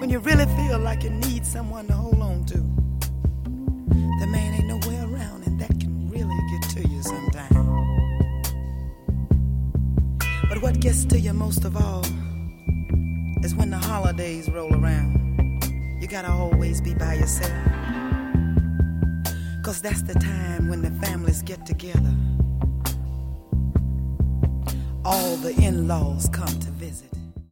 you really feel like you need someone to hold on to, the man ain't nowhere around, and that can really get to you sometimes. But what gets to you most of all is when the holidays roll around. You gotta always be by yourself, 'cause that's the time when the families get together. All the in-laws come to